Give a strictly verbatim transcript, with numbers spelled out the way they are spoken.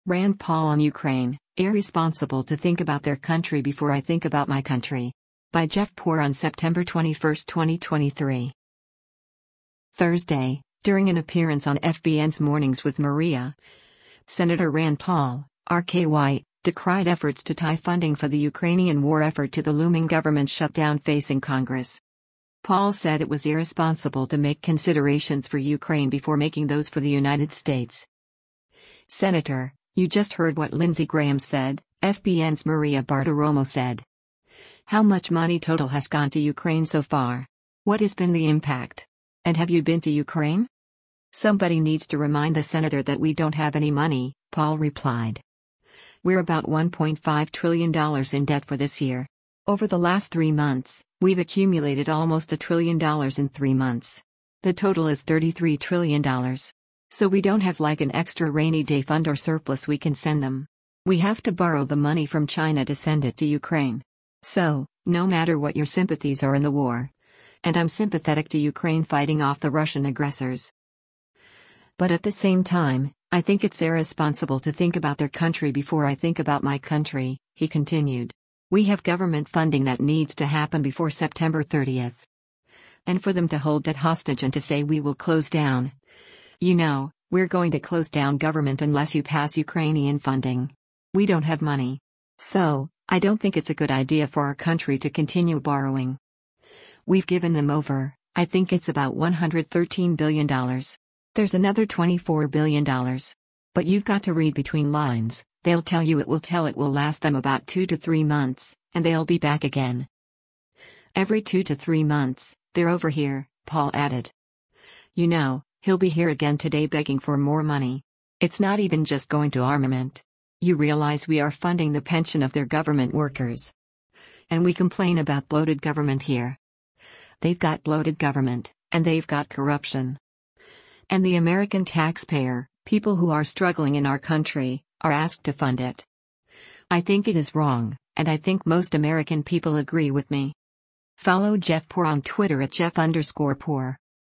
Rand Paul on Ukraine, irresponsible to think about their country before I think about my country. By Jeff Poor on September twenty-first, twenty twenty-three. Thursday, during an appearance on F B N's Mornings with Maria, Senator Rand Paul, R K Y, decried efforts to tie funding for the Ukrainian war effort to the looming government shutdown facing Congress. Paul said it was irresponsible to make considerations for Ukraine before making those for the United States. Senator, you just heard what Lindsey Graham said, F B N's Maria Bartiromo said. How much money total has gone to Ukraine so far? What has been the impact? And have you been to Ukraine? Somebody needs to remind the senator that we don't have any money, Paul replied. We're about one point five trillion dollars in debt for this year. Over the last three months, we've accumulated almost a trillion dollars in three months. The total is thirty-three trillion dollars. So we don't have like an extra rainy day fund or surplus we can send them. We have to borrow the money from China to send it to Ukraine. So, no matter what your sympathies are in the war, and I'm sympathetic to Ukraine fighting off the Russian aggressors. But at the same time, I think it's irresponsible to think about their country before I think about my country, he continued. We have government funding that needs to happen before September thirtieth. And for them to hold that hostage and to say we will close down. You know, we're going to close down government unless you pass Ukrainian funding. We don't have money. So, I don't think it's a good idea for our country to continue borrowing. We've given them over, I think it's about one hundred thirteen billion dollars. There's another twenty-four billion dollars. But you've got to read between lines, they'll tell you it will tell it will last them about two to three months, and they'll be back again. Every two to three months, they're over here, Paul added. You know, he'll be here again today begging for more money. It's not even just going to armament. You realize we are funding the pension of their government workers. And we complain about bloated government here. They've got bloated government, and they've got corruption. And the American taxpayer, people who are struggling in our country, are asked to fund it. I think it is wrong, and I think most American people agree with me. Follow Jeff Poor on Twitter at Jeff underscore Poor.